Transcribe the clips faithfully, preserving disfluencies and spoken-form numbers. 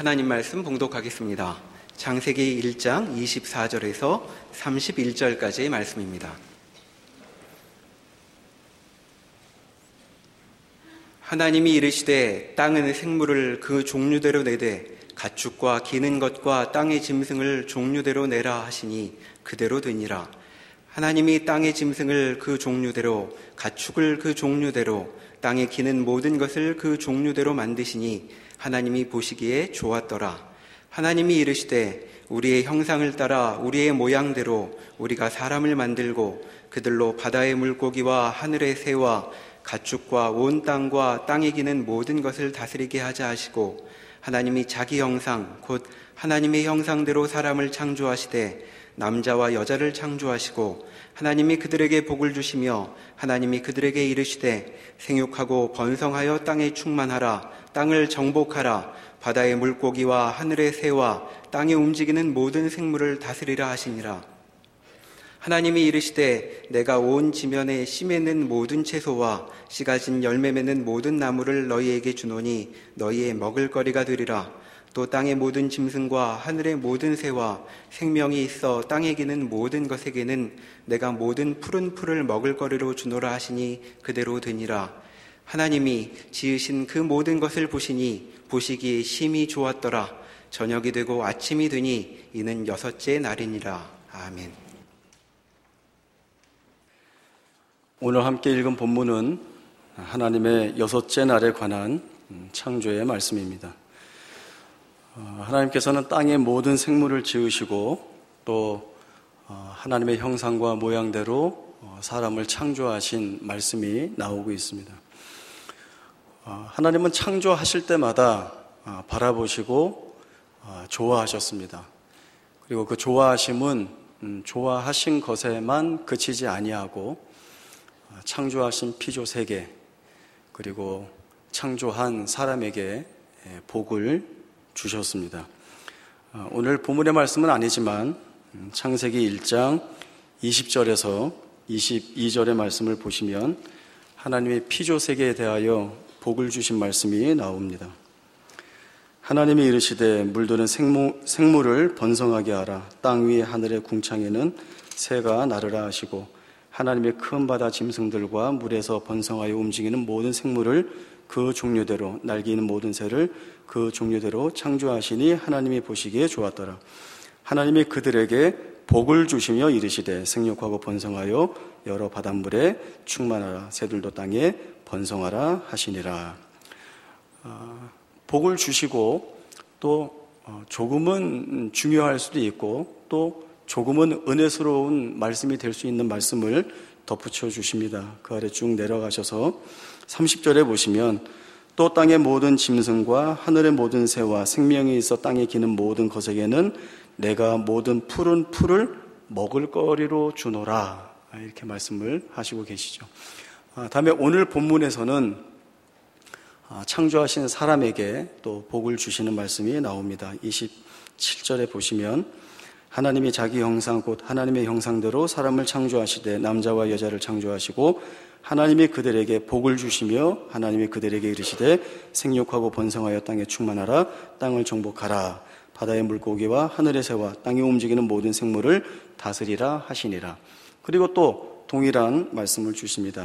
하나님 말씀 봉독하겠습니다. 창세기 일 장 이십사 절에서 삼십일 절까지의 말씀입니다. 하나님이 이르시되 땅은 생물을 그 종류대로 내되 가축과 기는 것과 땅의 짐승을 종류대로 내라 하시니 그대로 되니라. 하나님이 땅의 짐승을 그 종류대로 가축을 그 종류대로 땅에 기는 모든 것을 그 종류대로 만드시니 하나님이 보시기에 좋았더라. 하나님이 이르시되 우리의 형상을 따라 우리의 모양대로 우리가 사람을 만들고 그들로 바다의 물고기와 하늘의 새와 가축과 온 땅과 땅에 기는 모든 것을 다스리게 하자 하시고, 하나님이 자기 형상 곧 하나님의 형상대로 사람을 창조하시되 남자와 여자를 창조하시고, 하나님이 그들에게 복을 주시며 하나님이 그들에게 이르시되 생육하고 번성하여 땅에 충만하라. 땅을 정복하라. 바다의 물고기와 하늘의 새와 땅에 움직이는 모든 생물을 다스리라 하시니라. 하나님이 이르시되 내가 온 지면에 씨 맺는 모든 채소와 씨 가진 열매 맺는 모든 나무를 너희에게 주노니 너희의 먹을거리가 되리라. 또 땅의 모든 짐승과 하늘의 모든 새와 생명이 있어 땅에 기는 모든 것에게는 내가 모든 푸른 풀을 먹을거리로 주노라 하시니 그대로 되니라. 하나님이 지으신 그 모든 것을 보시니 보시기에 심히 좋았더라. 저녁이 되고 아침이 되니 이는 여섯째 날이니라. 아멘. 오늘 함께 읽은 본문은 하나님의 여섯째 날에 관한 창조의 말씀입니다. 하나님께서는 땅의 모든 생물을 지으시고 또 하나님의 형상과 모양대로 사람을 창조하신 말씀이 나오고 있습니다. 하나님은 창조하실 때마다 바라보시고 좋아하셨습니다. 그리고 그 좋아하심은 좋아하신 것에만 그치지 아니하고 창조하신 피조 세계 그리고 창조한 사람에게 복을 주셨습니다. 오늘 본문의 말씀은 아니지만 창세기 일 장 이십 절에서 이십이 절의 말씀을 보시면 하나님의 피조 세계에 대하여 복을 주신 말씀이 나옵니다. 하나님이 이르시되 물드는 생물, 생물을 번성하게 하라. 땅 위에 하늘의 궁창에는 새가 나르라 하시고 하나님의 큰 바다 짐승들과 물에서 번성하여 움직이는 모든 생물을 그 종류대로 날기는 모든 새를 그 종류대로 창조하시니 하나님이 보시기에 좋았더라. 하나님이 그들에게 복을 주시며 이르시되 생육하고 번성하여 여러 바닷물에 충만하라. 새들도 땅에 번성하라 하시니라. 어, 복을 주시고 또 조금은 중요할 수도 있고 또 조금은 은혜스러운 말씀이 될 수 있는 말씀을 덧붙여 주십니다. 그 아래 쭉 내려가셔서 삼십 절에 보시면 또 땅의 모든 짐승과 하늘의 모든 새와 생명이 있어 땅에 기는 모든 것에게는 내가 모든 푸른 풀을 먹을거리로 주노라. 이렇게 말씀을 하시고 계시죠. 다음에 오늘 본문에서는 창조하신 사람에게 또 복을 주시는 말씀이 나옵니다. 이십칠 절에 보시면 하나님이 자기 형상 곧 하나님의 형상대로 사람을 창조하시되 남자와 여자를 창조하시고 하나님이 그들에게 복을 주시며 하나님이 그들에게 이르시되 생육하고 번성하여 땅에 충만하라. 땅을 정복하라. 바다의 물고기와 하늘의 새와 땅에 움직이는 모든 생물을 다스리라 하시니라. 그리고 또 동일한 말씀을 주십니다.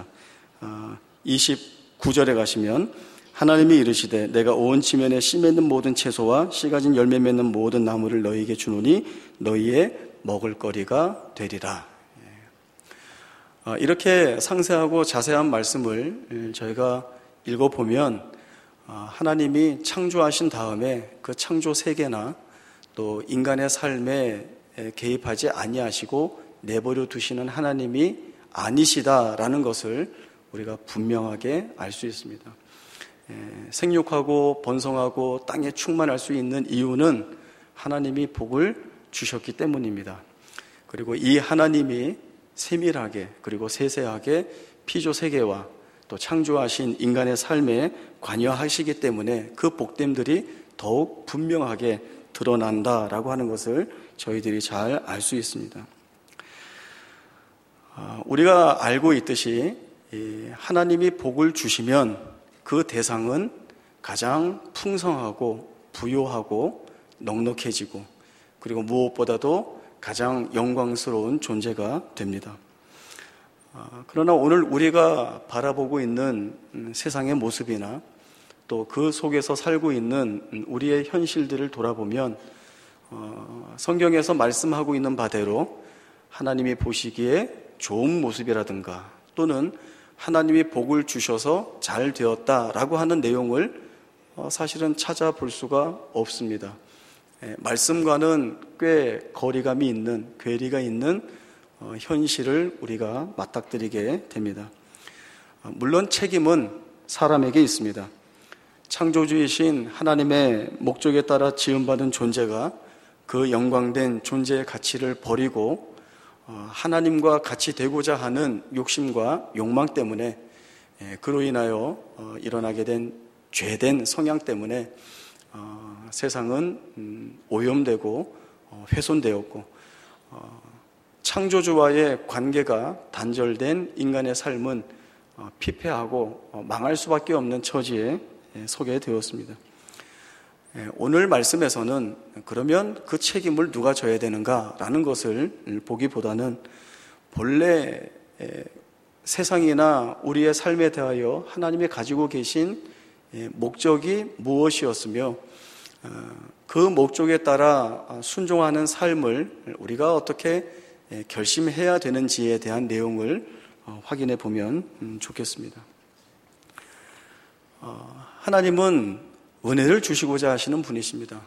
이십구 절에 가시면 하나님이 이르시되 내가 온 지면에 씨 맺는 모든 채소와 씨 가진 열매 맺는 모든 나무를 너희에게 주노니 너희의 먹을거리가 되리라. 이렇게 상세하고 자세한 말씀을 저희가 읽어보면 하나님이 창조하신 다음에 그 창조 세계나 또 인간의 삶에 개입하지 아니하시고 내버려 두시는 하나님이 아니시다라는 것을 우리가 분명하게 알 수 있습니다. 생육하고 번성하고 땅에 충만할 수 있는 이유는 하나님이 복을 주셨기 때문입니다. 그리고 이 하나님이 세밀하게 그리고 세세하게 피조 세계와 또 창조하신 인간의 삶에 관여하시기 때문에 그 복됨들이 더욱 분명하게 드러난다라고 하는 것을 저희들이 잘 알 수 있습니다. 우리가 알고 있듯이 하나님이 복을 주시면 그 대상은 가장 풍성하고 부요하고 넉넉해지고 그리고 무엇보다도 가장 영광스러운 존재가 됩니다. 그러나 오늘 우리가 바라보고 있는 세상의 모습이나 또 그 속에서 살고 있는 우리의 현실들을 돌아보면 성경에서 말씀하고 있는 바대로 하나님이 보시기에 좋은 모습이라든가 또는 하나님이 복을 주셔서 잘 되었다라고 하는 내용을 사실은 찾아볼 수가 없습니다. 말씀과는 꽤 거리감이 있는, 괴리가 있는 현실을 우리가 맞닥뜨리게 됩니다. 물론 책임은 사람에게 있습니다. 창조주이신 하나님의 목적에 따라 지음받은 존재가 그 영광된 존재의 가치를 버리고 하나님과 같이 되고자 하는 욕심과 욕망 때문에 그로 인하여 일어나게 된 죄된 성향 때문에 세상은 오염되고 훼손되었고 창조주와의 관계가 단절된 인간의 삶은 피폐하고 망할 수밖에 없는 처지에 서게 되었습니다. 오늘 말씀에서는 그러면 그 책임을 누가 져야 되는가라는 것을 보기보다는 본래 세상이나 우리의 삶에 대하여 하나님이 가지고 계신 목적이 무엇이었으며 그 목적에 따라 순종하는 삶을 우리가 어떻게 결심해야 되는지에 대한 내용을 확인해 보면 좋겠습니다. 하나님은 은혜를 주시고자 하시는 분이십니다.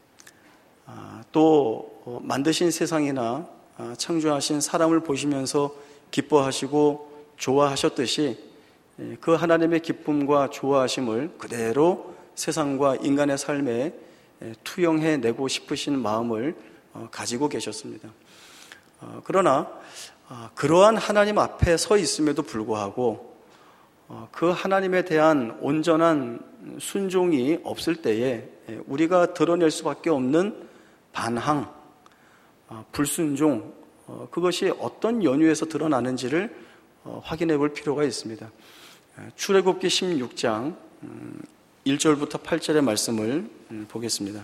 또 만드신 세상이나 창조하신 사람을 보시면서 기뻐하시고 좋아하셨듯이 그 하나님의 기쁨과 좋아하심을 그대로 세상과 인간의 삶에 투영해내고 싶으신 마음을 가지고 계셨습니다. 그러나 그러한 하나님 앞에 서 있음에도 불구하고 그 하나님에 대한 온전한 순종이 없을 때에 우리가 드러낼 수밖에 없는 반항, 불순종, 그것이 어떤 연유에서 드러나는지를 확인해 볼 필요가 있습니다. 출애굽기 십육 장 일 절부터 팔 절의 말씀을 보겠습니다.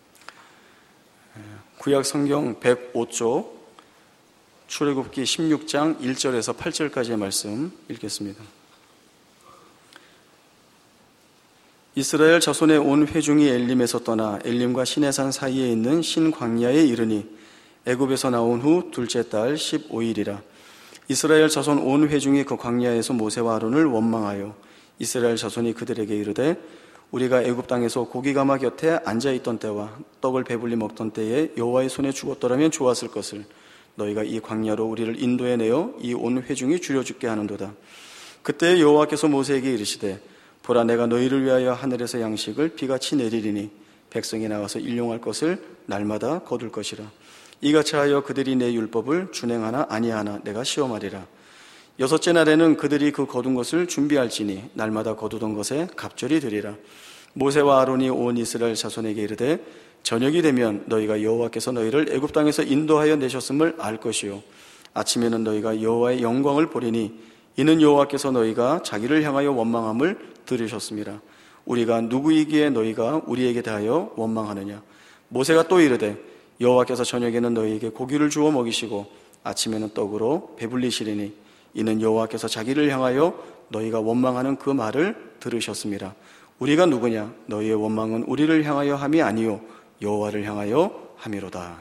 구약 성경 백오 쪽 출애굽기 십육 장 일 절에서 팔 절까지의 말씀 읽겠습니다. 이스라엘 자손의 온 회중이 엘림에서 떠나 엘림과 시내산 사이에 있는 신광야에 이르니 애굽에서 나온 후 둘째 달 십오 일이라. 이스라엘 자손 온 회중이 그 광야에서 모세와 아론을 원망하여 이스라엘 자손이 그들에게 이르되 우리가 애굽 땅에서 고기가마 곁에 앉아있던 때와 떡을 배불리 먹던 때에 여호와의 손에 죽었더라면 좋았을 것을 너희가 이 광야로 우리를 인도해내어 이 온 회중이 줄여 죽게 하는도다. 그때 여호와께서 모세에게 이르시되 보라 내가 너희를 위하여 하늘에서 양식을 비같이 내리리니 백성이 나와서 일용할 것을 날마다 거둘 것이라. 이같이 하여 그들이 내 율법을 준행하나 아니하나 내가 시험하리라. 여섯째 날에는 그들이 그 거둔 것을 준비할지니 날마다 거두던 것에 갑절이 되리라. 모세와 아론이 온 이스라엘 자손에게 이르되 저녁이 되면 너희가 여호와께서 너희를 애굽 땅에서 인도하여 내셨음을 알 것이요 아침에는 너희가 여호와의 영광을 보리니 이는 여호와께서 너희가 자기를 향하여 원망함을 들으셨습니다. 우리가 누구이기에 너희가 우리에게 대하여 원망하느냐. 모세가 또 이르되 여호와께서 저녁에는 너희에게 고기를 주어 먹이시고 아침에는 떡으로 배불리시리니 이는 여호와께서 자기를 향하여 너희가 원망하는 그 말을 들으셨습니다. 우리가 누구냐? 너희의 원망은 우리를 향하여 함이 아니요 여호와를 향하여 함이로다.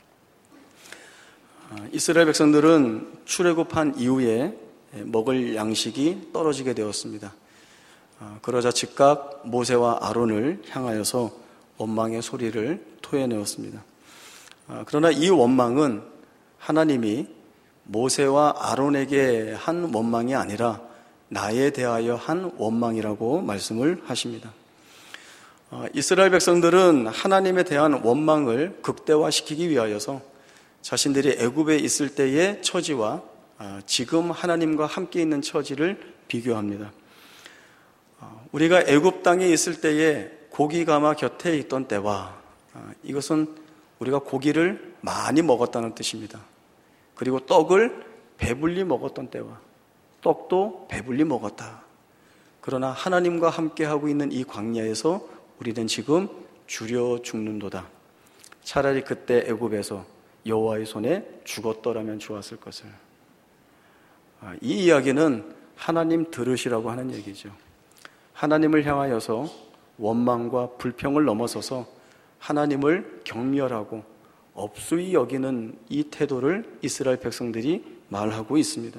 이스라엘 백성들은 출애굽한 이후에 먹을 양식이 떨어지게 되었습니다. 그러자 즉각 모세와 아론을 향하여서 원망의 소리를 토해내었습니다. 그러나 이 원망은 하나님이 모세와 아론에게 한 원망이 아니라 나에 대하여 한 원망이라고 말씀을 하십니다. 이스라엘 백성들은 하나님에 대한 원망을 극대화시키기 위하여서 자신들이 애굽에 있을 때의 처지와 지금 하나님과 함께 있는 처지를 비교합니다. 우리가 애굽 땅에 있을 때에 고기가마 곁에 있던 때와 이것은 우리가 고기를 많이 먹었다는 뜻입니다. 그리고 떡을 배불리 먹었던 때와 떡도 배불리 먹었다. 그러나 하나님과 함께하고 있는 이 광야에서 우리는 지금 줄여 죽는도다. 차라리 그때 애굽에서 여호와의 손에 죽었더라면 좋았을 것을. 이 이야기는 하나님 들으시라고 하는 얘기죠. 하나님을 향하여서 원망과 불평을 넘어서서 하나님을 경멸하고 업수히 여기는 이 태도를 이스라엘 백성들이 말하고 있습니다.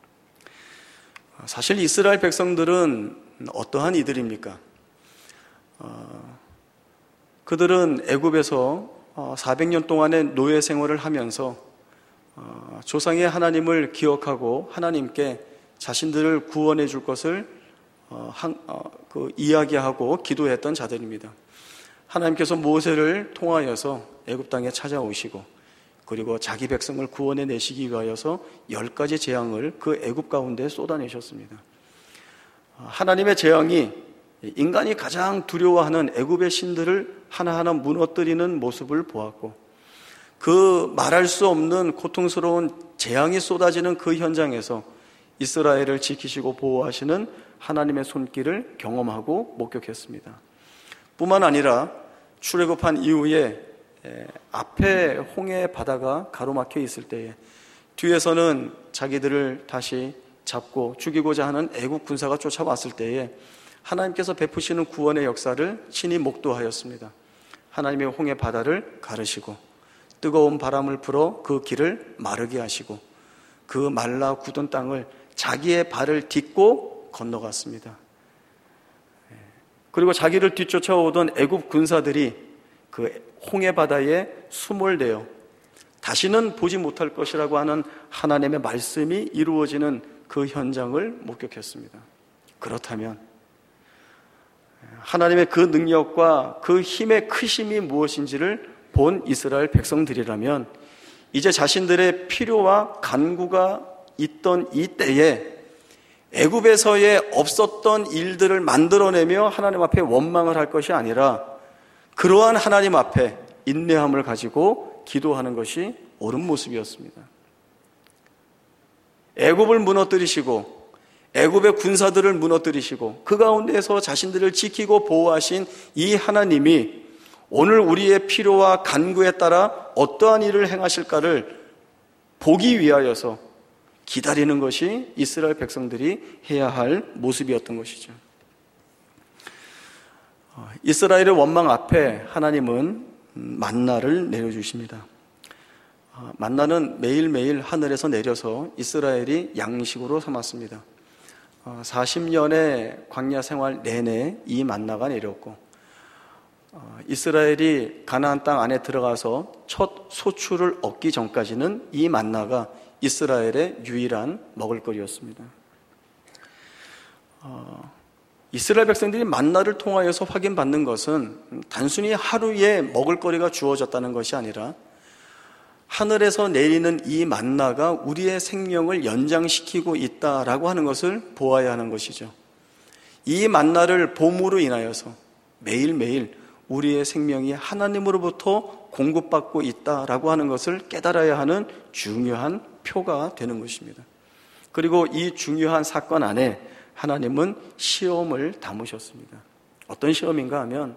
사실 이스라엘 백성들은 어떠한 이들입니까? 어, 그들은 애굽에서 사백 년 동안의 노예 생활을 하면서 어, 조상의 하나님을 기억하고 하나님께 자신들을 구원해 줄 것을 어, 한, 어, 그 이야기하고 기도했던 자들입니다. 하나님께서 모세를 통하여서 애굽 땅에 찾아오시고 그리고 자기 백성을 구원해 내시기 위하여서 열 가지 재앙을 그 애굽 가운데 쏟아내셨습니다. 하나님의 재앙이 인간이 가장 두려워하는 애굽의 신들을 하나하나 무너뜨리는 모습을 보았고 그 말할 수 없는 고통스러운 재앙이 쏟아지는 그 현장에서 이스라엘을 지키시고 보호하시는 하나님의 손길을 경험하고 목격했습니다. 뿐만 아니라 출애굽한 이후에 앞에 홍해 바다가 가로막혀 있을 때에 뒤에서는 자기들을 다시 잡고 죽이고자 하는 애국 군사가 쫓아왔을 때에 하나님께서 베푸시는 구원의 역사를 친히 목도하였습니다. 하나님의 홍해 바다를 가르시고 뜨거운 바람을 불어 그 길을 마르게 하시고 그 말라 굳은 땅을 자기의 발을 딛고 건너갔습니다. 그리고 자기를 뒤쫓아오던 애굽 군사들이 그 홍해 바다에 숨을 내어 다시는 보지 못할 것이라고 하는 하나님의 말씀이 이루어지는 그 현장을 목격했습니다. 그렇다면 하나님의 그 능력과 그 힘의 크심이 무엇인지를 본 이스라엘 백성들이라면 이제 자신들의 필요와 간구가 있던 이 때에 애굽에서의 없었던 일들을 만들어내며 하나님 앞에 원망을 할 것이 아니라 그러한 하나님 앞에 인내함을 가지고 기도하는 것이 옳은 모습이었습니다. 애굽을 무너뜨리시고 애굽의 군사들을 무너뜨리시고 그 가운데에서 자신들을 지키고 보호하신 이 하나님이 오늘 우리의 필요와 간구에 따라 어떠한 일을 행하실까를 보기 위하여서 기다리는 것이 이스라엘 백성들이 해야 할 모습이었던 것이죠. 이스라엘의 원망 앞에 하나님은 만나를 내려주십니다. 만나는 매일매일 하늘에서 내려서 이스라엘이 양식으로 삼았습니다. 사십 년의 광야 생활 내내 이 만나가 내렸고 이스라엘이 가나안 땅 안에 들어가서 첫 소출을 얻기 전까지는 이 만나가 이스라엘의 유일한 먹을거리였습니다. 어, 이스라엘 백성들이 만나를 통하여서 확인받는 것은 단순히 하루에 먹을거리가 주어졌다는 것이 아니라 하늘에서 내리는 이 만나가 우리의 생명을 연장시키고 있다라고 하는 것을 보아야 하는 것이죠. 이 만나를 봄으로 인하여서 매일매일 우리의 생명이 하나님으로부터 공급받고 있다라고 하는 것을 깨달아야 하는 중요한 표가 되는 것입니다. 그리고 이 중요한 사건 안에 하나님은 시험을 담으셨습니다. 어떤 시험인가 하면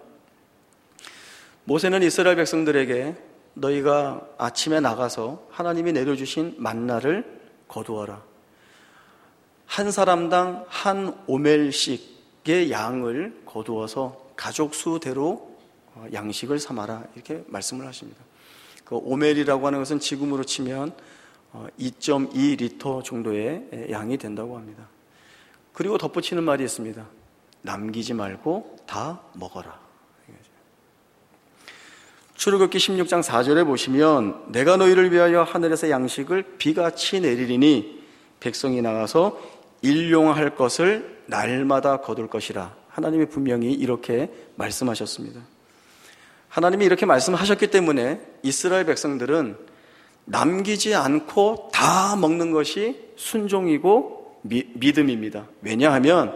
모세는 이스라엘 백성들에게 너희가 아침에 나가서 하나님이 내려주신 만나를 거두어라. 한 사람당 한 오멜씩의 양을 거두어서 가족 수대로 양식을 삼아라. 이렇게 말씀을 하십니다. 그 오멜이라고 하는 것은 지금으로 치면 이 점 이 리터 정도의 양이 된다고 합니다. 그리고 덧붙이는 말이 있습니다. 남기지 말고 다 먹어라. 출애굽기 십육 장 사 절에 보시면 내가 너희를 위하여 하늘에서 양식을 비같이 내리리니 백성이 나가서 일용할 것을 날마다 거둘 것이라. 하나님이 분명히 이렇게 말씀하셨습니다. 하나님이 이렇게 말씀하셨기 때문에 이스라엘 백성들은 남기지 않고 다 먹는 것이 순종이고 미, 믿음입니다. 왜냐하면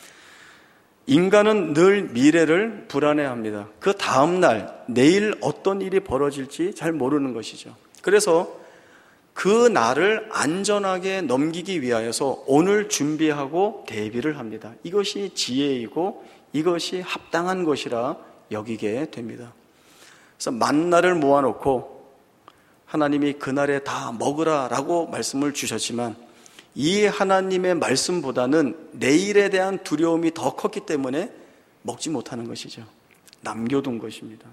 인간은 늘 미래를 불안해합니다. 그 다음 날, 내일 어떤 일이 벌어질지 잘 모르는 것이죠. 그래서 그 날을 안전하게 넘기기 위하여서 오늘 준비하고 대비를 합니다. 이것이 지혜이고 이것이 합당한 것이라 여기게 됩니다. 그래서 만나를 모아놓고 하나님이 그날에 다 먹으라라고 말씀을 주셨지만 이 하나님의 말씀보다는 내일에 대한 두려움이 더 컸기 때문에 먹지 못하는 것이죠. 남겨둔 것입니다.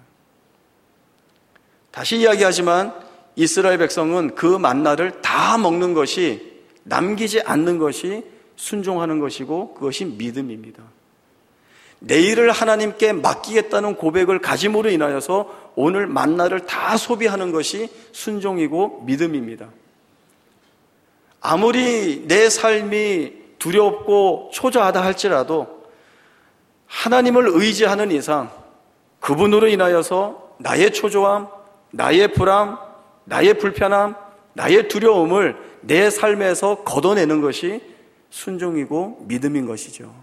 다시 이야기하지만 이스라엘 백성은 그 만나를 다 먹는 것이, 남기지 않는 것이 순종하는 것이고 그것이 믿음입니다. 내일을 하나님께 맡기겠다는 고백을 가짐으로 인하여서 오늘 만나를 다 소비하는 것이 순종이고 믿음입니다. 아무리 내 삶이 두렵고 초조하다 할지라도 하나님을 의지하는 이상 그분으로 인하여서 나의 초조함, 나의 불안, 나의 불편함, 나의 두려움을 내 삶에서 걷어내는 것이 순종이고 믿음인 것이죠.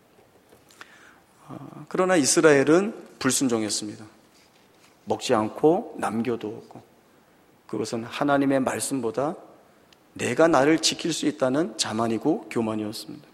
그러나 이스라엘은 불순종했습니다. 먹지 않고 남겨두었고 그것은 하나님의 말씀보다 내가 나를 지킬 수 있다는 자만이고 교만이었습니다.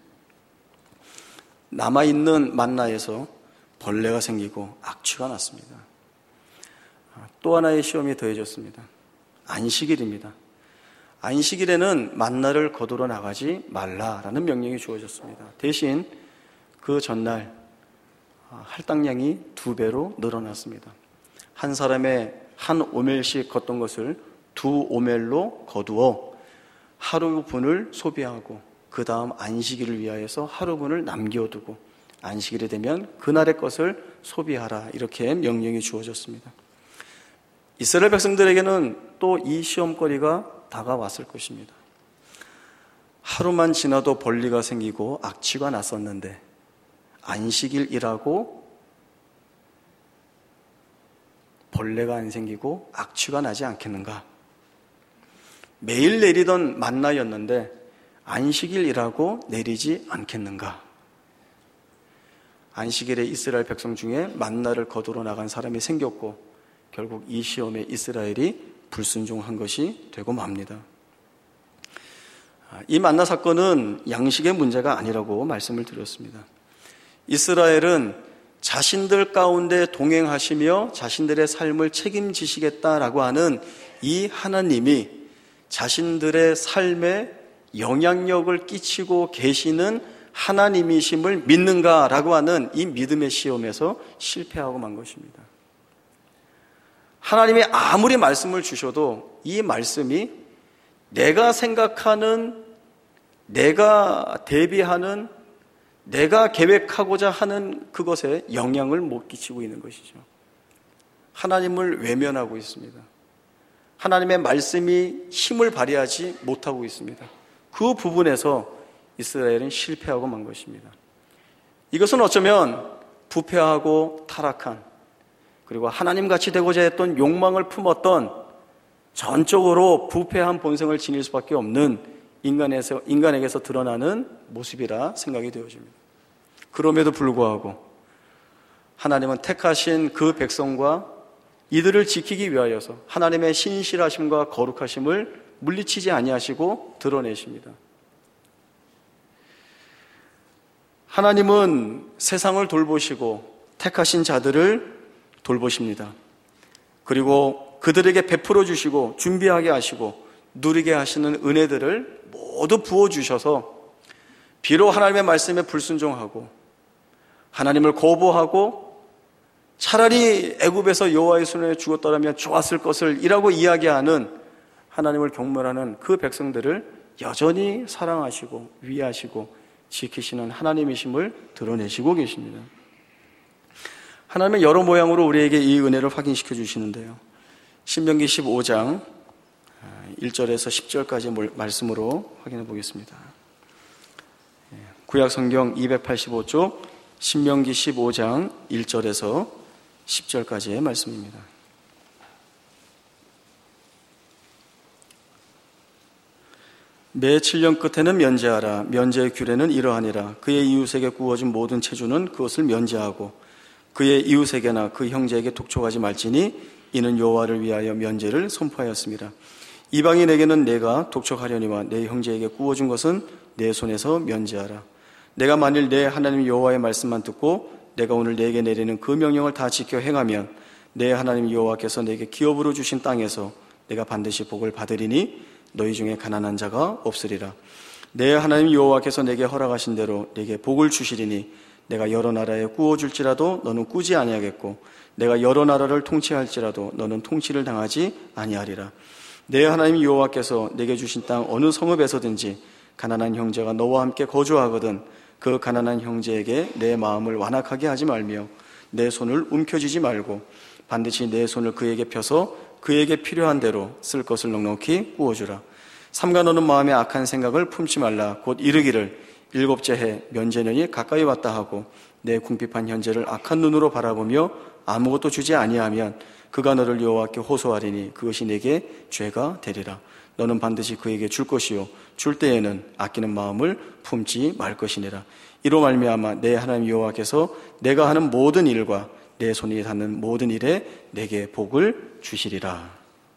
남아있는 만나에서 벌레가 생기고 악취가 났습니다. 또 하나의 시험이 더해졌습니다. 안식일입니다. 안식일에는 만나를 거두러 나가지 말라라는 명령이 주어졌습니다. 대신 그 전날 할당량이 두 배로 늘어났습니다. 한 사람의 한 오멜씩 걷던 것을 두 오멜로 거두어 하루분을 소비하고 그 다음 안식일을 위하여서 하루분을 남겨두고 안식일이 되면 그날의 것을 소비하라, 이렇게 명령이 주어졌습니다. 이스라엘 백성들에게는 또 이 시험거리가 다가왔을 것입니다. 하루만 지나도 벌레가 생기고 악취가 났었는데 안식일이라고 벌레가 안 생기고 악취가 나지 않겠는가? 매일 내리던 만나였는데 안식일이라고 내리지 않겠는가? 안식일에 이스라엘 백성 중에 만나를 거두러 나간 사람이 생겼고 결국 이 시험에 이스라엘이 불순종한 것이 되고 맙니다. 이 만나 사건은 양식의 문제가 아니라고 말씀을 드렸습니다. 이스라엘은 자신들 가운데 동행하시며 자신들의 삶을 책임지시겠다라고 하는 이 하나님이 자신들의 삶에 영향력을 끼치고 계시는 하나님이심을 믿는가라고 하는 이 믿음의 시험에서 실패하고 만 것입니다. 하나님이 아무리 말씀을 주셔도 이 말씀이 내가 생각하는, 내가 대비하는, 내가 계획하고자 하는 그것에 영향을 못 끼치고 있는 것이죠. 하나님을 외면하고 있습니다. 하나님의 말씀이 힘을 발휘하지 못하고 있습니다. 그 부분에서 이스라엘은 실패하고 만 것입니다. 이것은 어쩌면 부패하고 타락한, 그리고 하나님같이 되고자 했던 욕망을 품었던 전적으로 부패한 본성을 지닐 수밖에 없는 인간에서, 인간에게서 드러나는 모습이라 생각이 되어집니다. 그럼에도 불구하고 하나님은 택하신 그 백성과 이들을 지키기 위하여서 하나님의 신실하심과 거룩하심을 물리치지 아니하시고 드러내십니다. 하나님은 세상을 돌보시고 택하신 자들을 돌보십니다. 그리고 그들에게 베풀어 주시고 준비하게 하시고 누리게 하시는 은혜들을 모두 부어주셔서 비록 하나님의 말씀에 불순종하고 하나님을 거부하고 차라리 애굽에서 여호와의 손에 죽었더라면 좋았을 것을 이라고 이야기하는 하나님을 경멸하는 그 백성들을 여전히 사랑하시고 위하시고 지키시는 하나님이심을 드러내시고 계십니다. 하나님은 여러 모양으로 우리에게 이 은혜를 확인시켜 주시는데요. 신명기 십오 장 일 절에서 십 절까지 말씀으로 확인해 보겠습니다. 구약 성경 이백팔십오 쪽 신명기 십오 장 일 절에서 십 절까지의 말씀입니다. 매 칠 년 끝에는 면제하라. 면제의 규례는 이러하니라. 그의 이웃에게 구워진 모든 체주는 그것을 면제하고 그의 이웃에게나 그 형제에게 독촉하지 말지니 이는 여호와를 위하여 면제를 선포하였습니다. 이방인에게는 내가 독촉하려니와 내 형제에게 구워준 것은 내 손에서 면제하라. 내가 만일 내 하나님 여호와의 말씀만 듣고 내가 오늘 내게 내리는 그 명령을 다 지켜 행하면 내 하나님 여호와께서 내게 기업으로 주신 땅에서 내가 반드시 복을 받으리니 너희 중에 가난한 자가 없으리라. 내 하나님 여호와께서 내게 허락하신 대로 내게 복을 주시리니 내가 여러 나라에 꾸어줄지라도 너는 꾸지 아니하겠고 내가 여러 나라를 통치할지라도 너는 통치를 당하지 아니하리라. 내 하나님 여호와께서 내게 주신 땅 어느 성읍에서든지 가난한 형제가 너와 함께 거주하거든 그 가난한 형제에게 내 마음을 완악하게 하지 말며 내 손을 움켜쥐지 말고 반드시 내 손을 그에게 펴서 그에게 필요한 대로 쓸 것을 넉넉히 구워주라. 삼가 너는 마음에 악한 생각을 품지 말라. 곧 이르기를 일곱째 해 면제년이 가까이 왔다 하고 내 궁핍한 현재를 악한 눈으로 바라보며 아무것도 주지 아니하면 그가 너를 여호와께 호소하리니 그것이 내게 죄가 되리라. 너는 반드시 그에게 줄 것이요 줄 때에는 아끼는 마음을 품지 말 것이니라. 이로 말미암아 내 하나님 여호와께서 내가 하는 모든 일과 내 손이 닿는 모든 일에 내게 복을 주시리라.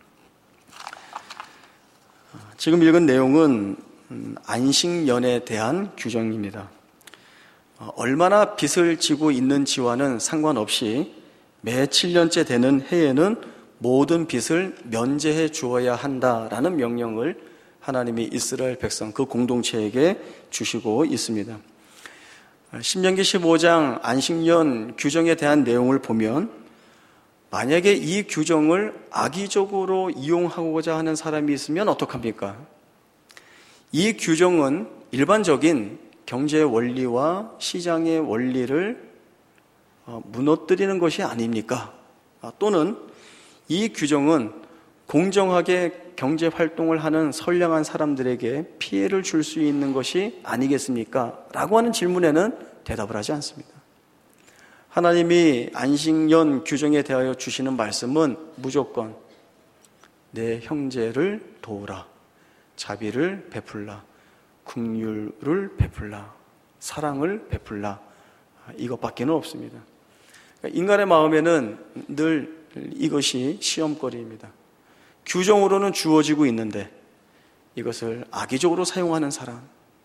지금 읽은 내용은 안식년에 대한 규정입니다. 얼마나 빚을 지고 있는지와는 상관없이 매 칠 년째 되는 해에는 모든 빚을 면제해 주어야 한다라는 명령을 하나님이 이스라엘 백성 그 공동체에게 주시고 있습니다. 신명기 십오 장 안식년 규정에 대한 내용을 보면 만약에 이 규정을 악의적으로 이용하고자 하는 사람이 있으면 어떡합니까? 이 규정은 일반적인 경제 원리와 시장의 원리를 무너뜨리는 것이 아닙니까? 또는 이 규정은 공정하게 경제 활동을 하는 선량한 사람들에게 피해를 줄 수 있는 것이 아니겠습니까? 라고 하는 질문에는 대답을 하지 않습니다. 하나님이 안식년 규정에 대하여 주시는 말씀은 무조건 내 형제를 도우라, 자비를 베풀라, 긍휼을 베풀라, 사랑을 베풀라, 이것밖에는 없습니다. 인간의 마음에는 늘 이것이 시험거리입니다. 규정으로는 주어지고 있는데 이것을 악의적으로 사용하는 사람,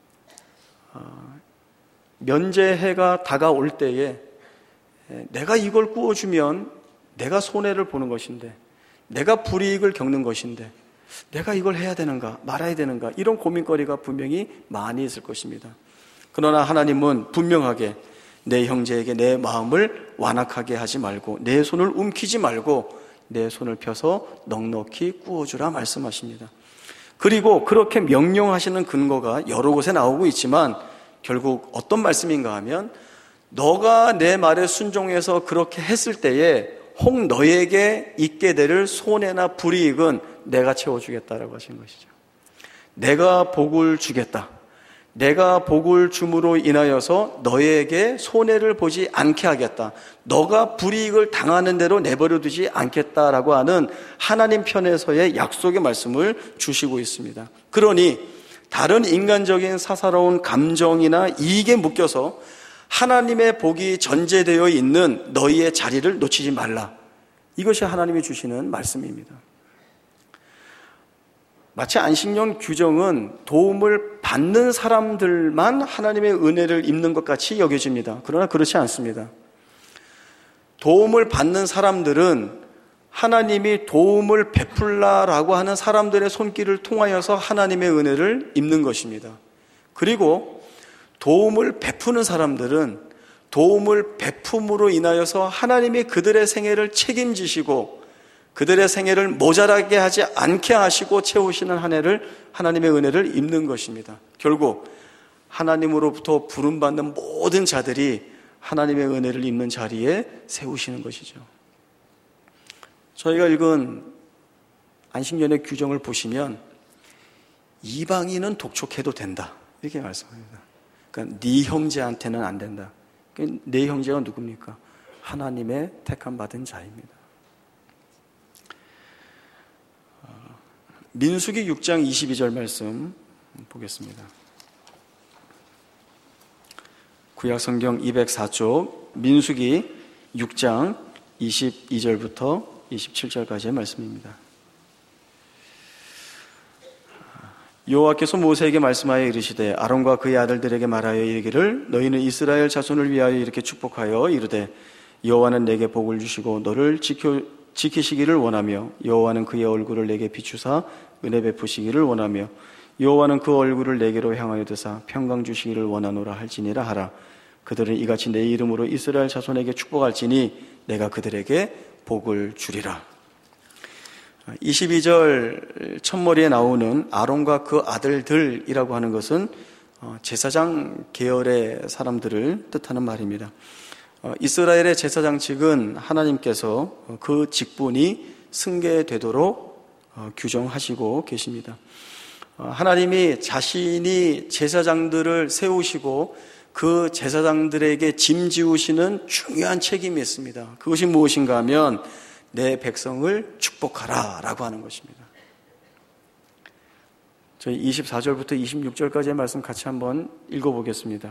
면제해가 다가올 때에 내가 이걸 구워주면 내가 손해를 보는 것인데, 내가 불이익을 겪는 것인데 내가 이걸 해야 되는가 말아야 되는가, 이런 고민거리가 분명히 많이 있을 것입니다. 그러나 하나님은 분명하게 내 형제에게 내 마음을 완악하게 하지 말고 내 손을 움키지 말고 내 손을 펴서 넉넉히 구워주라 말씀하십니다. 그리고 그렇게 명령하시는 근거가 여러 곳에 나오고 있지만 결국 어떤 말씀인가 하면 너가 내 말에 순종해서 그렇게 했을 때에 혹 너에게 있게 될 손해나 불이익은 내가 채워주겠다라고 하신 것이죠. 내가 복을 주겠다. 내가 복을 줌으로 인하여서 너에게 손해를 보지 않게 하겠다. 너가 불이익을 당하는 대로 내버려 두지 않겠다라고 하는 하나님 편에서의 약속의 말씀을 주시고 있습니다. 그러니 다른 인간적인 사사로운 감정이나 이익에 묶여서 하나님의 복이 전제되어 있는 너희의 자리를 놓치지 말라. 이것이 하나님이 주시는 말씀입니다. 마치 안식년 규정은 도움을 받는 사람들만 하나님의 은혜를 입는 것 같이 여겨집니다. 그러나 그렇지 않습니다. 도움을 받는 사람들은 하나님이 도움을 베풀라라고 하는 사람들의 손길을 통하여서 하나님의 은혜를 입는 것입니다. 그리고 도움을 베푸는 사람들은 도움을 베품으로 인하여서 하나님이 그들의 생애를 책임지시고 그들의 생애를 모자라게 하지 않게 하시고 채우시는 한 해를 하나님의 은혜를 입는 것입니다. 결국 하나님으로부터 부름받는 모든 자들이 하나님의 은혜를 입는 자리에 세우시는 것이죠. 저희가 읽은 안식년의 규정을 보시면 이방인은 독촉해도 된다 이렇게 말씀합니다. 그러니까 네 형제한테는 안 된다. 그러니까 내 형제가 누굽니까? 하나님의 택함 받은 자입니다. 민수기 육 장 이십이 절 말씀 보겠습니다. 구약성경 이백사 쪽 민수기 육 장 이십이 절부터 이십칠 절까지의 말씀입니다. 여호와께서 모세에게 말씀하여 이르시되 아론과 그의 아들들에게 말하여 이르기를 너희는 이스라엘 자손을 위하여 이렇게 축복하여 이르되 여호와는 내게 복을 주시고 너를 지켜, 지키시기를 원하며 여호와는 그의 얼굴을 내게 비추사 은혜 베푸시기를 원하며 여호와는 그 얼굴을 내게로 향하여 드사 평강 주시기를 원하노라 할지니라 하라. 그들은 이같이 내 이름으로 이스라엘 자손에게 축복할지니 내가 그들에게 복을 주리라. 이십이 절 첫머리에 나오는 아론과 그 아들들이라고 하는 것은 제사장 계열의 사람들을 뜻하는 말입니다. 이스라엘의 제사장직은 하나님께서 그 직분이 승계되도록 규정하시고 계십니다. 하나님이 자신이 제사장들을 세우시고 그 제사장들에게 짐지우시는 중요한 책임이 있습니다. 그것이 무엇인가 하면 내 백성을 축복하라 라고 하는 것입니다. 저희 이십사 절부터 이십육 절까지의 말씀 같이 한번 읽어보겠습니다.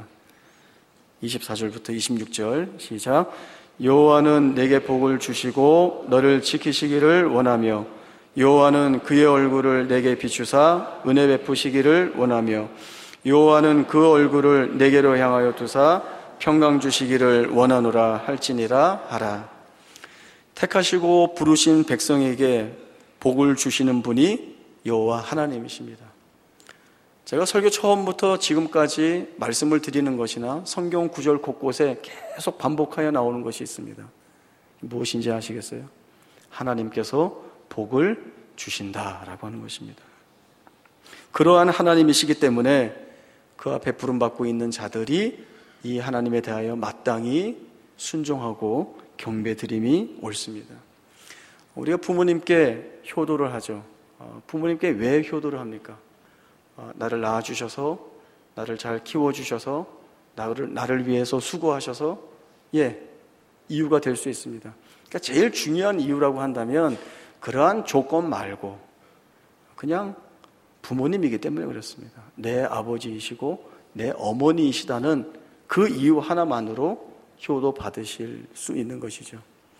이십사 절부터 이십육 절 시작. 여호와는 내게 복을 주시고 너를 지키시기를 원하며 여호와는 그의 얼굴을 내게 비추사 은혜 베푸시기를 원하며 여호와는 그 얼굴을 내게로 향하여 두사 평강 주시기를 원하노라 할지니라 하라. 택하시고 부르신 백성에게 복을 주시는 분이 여호와 하나님이십니다. 제가 설교 처음부터 지금까지 말씀을 드리는 것이나 성경 구절 곳곳에 계속 반복하여 나오는 것이 있습니다. 무엇인지 아시겠어요? 하나님께서 복을 주신다라고 하는 것입니다. 그러한 하나님이시기 때문에 그 앞에 부름받고 있는 자들이 이 하나님에 대하여 마땅히 순종하고 경배드림이 옳습니다. 우리가 부모님께 효도를 하죠. 부모님께 왜 효도를 합니까? 나를 낳아주셔서, 나를 잘 키워주셔서, 나를, 나를 위해서 수고하셔서, 예, 이유가 될 수 있습니다. 그러니까 제일 중요한 이유라고 한다면 그러한 조건 말고 그냥 부모님이기 때문에 그렇습니다. 내 아버지이시고 내 어머니이시다는 그 이유 하나만으로 효도 받으실 수 있는 것이죠.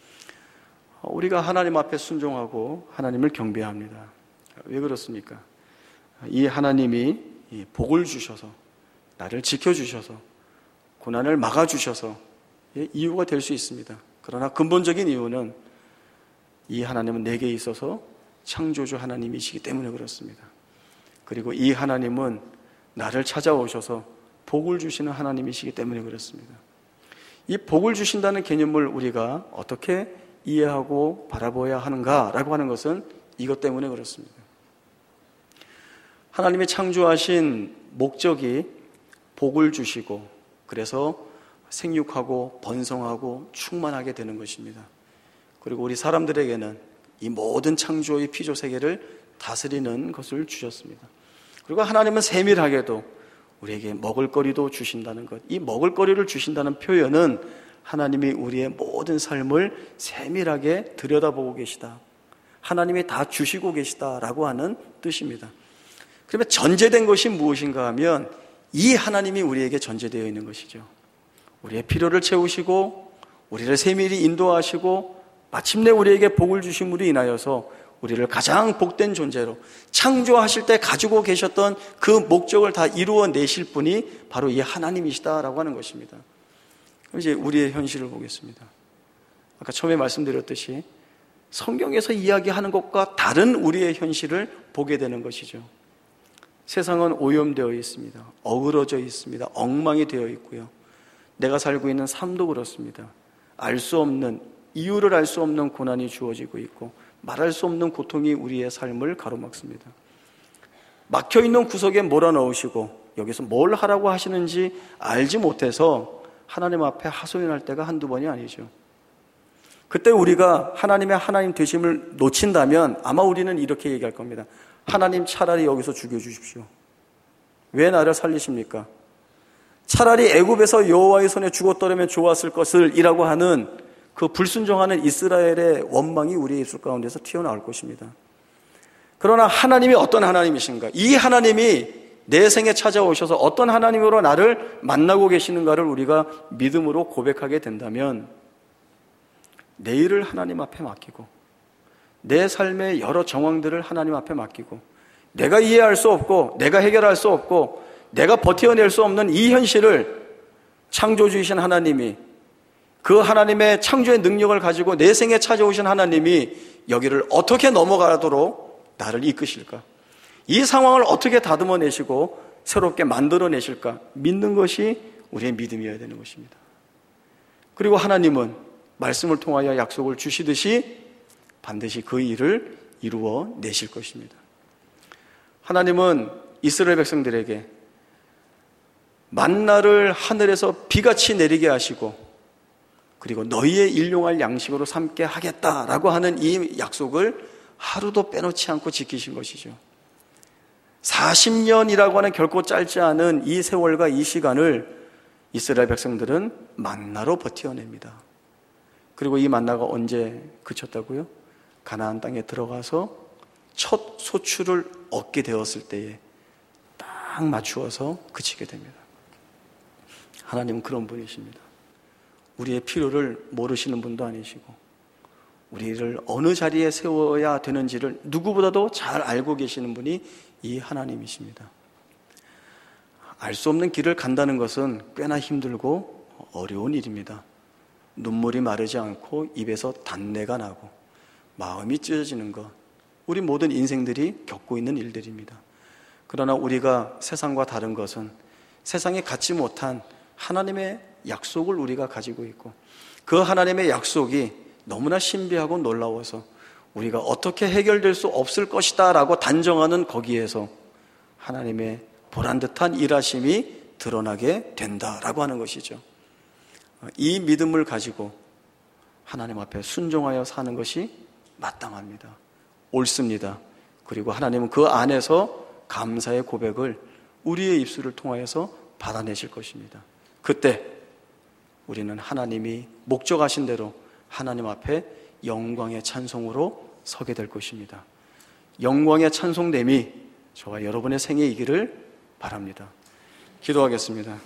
우리가 하나님 앞에 순종하고 하나님을 경배합니다. 왜 그렇습니까? 이 하나님이 복을 주셔서, 나를 지켜주셔서, 고난을 막아주셔서 이유가 될 수 있습니다. 그러나 근본적인 이유는 이 하나님은 내게 있어서 창조주 하나님이시기 때문에 그렇습니다. 그리고 이 하나님은 나를 찾아오셔서 복을 주시는 하나님이시기 때문에 그렇습니다. 이 복을 주신다는 개념을 우리가 어떻게 이해하고 바라봐야 하는가라고 하는 것은 이것 때문에 그렇습니다. 하나님이 창조하신 목적이 복을 주시고 그래서 생육하고 번성하고 충만하게 되는 것입니다. 그리고 우리 사람들에게는 이 모든 창조의 피조세계를 다스리는 것을 주셨습니다. 그리고 하나님은 세밀하게도 우리에게 먹을거리도 주신다는 것, 이 먹을거리를 주신다는 표현은 하나님이 우리의 모든 삶을 세밀하게 들여다보고 계시다, 하나님이 다 주시고 계시다라고 하는 뜻입니다. 그러면 전제된 것이 무엇인가 하면 이 하나님이 우리에게 전제되어 있는 것이죠. 우리의 필요를 채우시고 우리를 세밀히 인도하시고 마침내 우리에게 복을 주심으로 인하여서 우리를 가장 복된 존재로 창조하실 때 가지고 계셨던 그 목적을 다 이루어내실 분이 바로 이 하나님이시다라고 하는 것입니다. 그럼 이제 우리의 현실을 보겠습니다. 아까 처음에 말씀드렸듯이 성경에서 이야기하는 것과 다른 우리의 현실을 보게 되는 것이죠. 세상은 오염되어 있습니다. 어그러져 있습니다. 엉망이 되어 있고요. 내가 살고 있는 삶도 그렇습니다. 알 수 없는, 이유를 알 수 없는 고난이 주어지고 있고 말할 수 없는 고통이 우리의 삶을 가로막습니다. 막혀있는 구석에 몰아넣으시고 여기서 뭘 하라고 하시는지 알지 못해서 하나님 앞에 하소연할 때가 한두 번이 아니죠. 그때 우리가 하나님의 하나님 되심을 놓친다면 아마 우리는 이렇게 얘기할 겁니다. 하나님 차라리 여기서 죽여주십시오. 왜 나를 살리십니까? 차라리 애굽에서 여호와의 손에 죽었더라면 좋았을 것을 이라고 하는 그 불순종하는 이스라엘의 원망이 우리의 입술 가운데서 튀어나올 것입니다. 그러나 하나님이 어떤 하나님이신가? 이 하나님이 내 생에 찾아오셔서 어떤 하나님으로 나를 만나고 계시는가를 우리가 믿음으로 고백하게 된다면 내일을 하나님 앞에 맡기고 내 삶의 여러 정황들을 하나님 앞에 맡기고 내가 이해할 수 없고 내가 해결할 수 없고 내가 버텨낼 수 없는 이 현실을 창조주이신 하나님이, 그 하나님의 창조의 능력을 가지고 내 생에 찾아오신 하나님이 여기를 어떻게 넘어가도록 나를 이끄실까? 이 상황을 어떻게 다듬어내시고 새롭게 만들어내실까? 믿는 것이 우리의 믿음이어야 되는 것입니다. 그리고 하나님은 말씀을 통하여 약속을 주시듯이 반드시 그 일을 이루어 내실 것입니다. 하나님은 이스라엘 백성들에게 만나를 하늘에서 비같이 내리게 하시고 그리고 너희의 일용할 양식으로 삼게 하겠다라고 하는 이 약속을 하루도 빼놓지 않고 지키신 것이죠. 사십 년이라고 하는 결코 짧지 않은 이 세월과 이 시간을 이스라엘 백성들은 만나로 버텨냅니다. 그리고 이 만나가 언제 그쳤다고요? 가나안 땅에 들어가서 첫 소출을 얻게 되었을 때에 딱 맞추어서 그치게 됩니다. 하나님은 그런 분이십니다. 우리의 필요를 모르시는 분도 아니시고 우리를 어느 자리에 세워야 되는지를 누구보다도 잘 알고 계시는 분이 이 하나님이십니다. 알 수 없는 길을 간다는 것은 꽤나 힘들고 어려운 일입니다. 눈물이 마르지 않고 입에서 단내가 나고 마음이 찢어지는 것, 우리 모든 인생들이 겪고 있는 일들입니다. 그러나 우리가 세상과 다른 것은 세상에 갖지 못한 하나님의 약속을 우리가 가지고 있고 그 하나님의 약속이 너무나 신비하고 놀라워서 우리가 어떻게 해결될 수 없을 것이다 라고 단정하는 거기에서 하나님의 보란듯한 일하심이 드러나게 된다라고 하는 것이죠. 이 믿음을 가지고 하나님 앞에 순종하여 사는 것이 마땅합니다. 옳습니다. 그리고 하나님은 그 안에서 감사의 고백을 우리의 입술을 통하여서 받아내실 것입니다. 그때 우리는 하나님이 목적하신 대로 하나님 앞에 영광의 찬송으로 서게 될 것입니다. 영광의 찬송됨이 저와 여러분의 생에 이기를 바랍니다. 기도하겠습니다.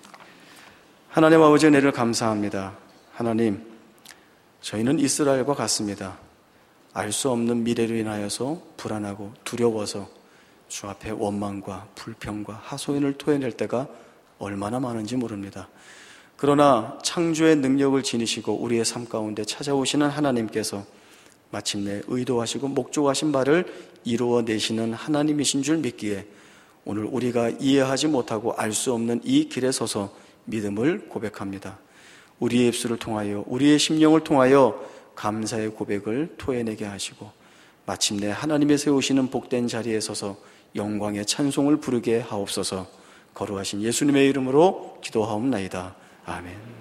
하나님 아버지 은혜를 감사합니다. 하나님, 저희는 이스라엘과 같습니다. 알 수 없는 미래로 인하여서 불안하고 두려워서 주 앞에 원망과 불평과 하소연을 토해낼 때가 얼마나 많은지 모릅니다. 그러나 창조의 능력을 지니시고 우리의 삶 가운데 찾아오시는 하나님께서 마침내 의도하시고 목적하신 바를 이루어내시는 하나님이신 줄 믿기에 오늘 우리가 이해하지 못하고 알 수 없는 이 길에 서서 믿음을 고백합니다. 우리의 입술을 통하여 우리의 심령을 통하여 감사의 고백을 토해내게 하시고 마침내 하나님의 세우시는 복된 자리에 서서 영광의 찬송을 부르게 하옵소서. 거룩하신 예수님의 이름으로 기도하옵나이다. 아멘.